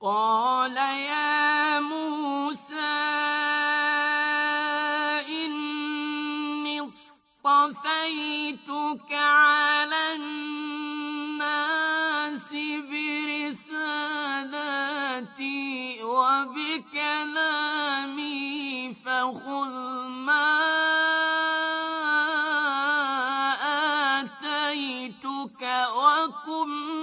قَالَ يَا مُوسَىٰ إِنِّي اصْطَفَيْتُكَ عَلَى النَّاسِ بِرِسَالَاتِي وَبِكَلَامِي فَخُذْ مَا آتَيْتُكَ وَكُن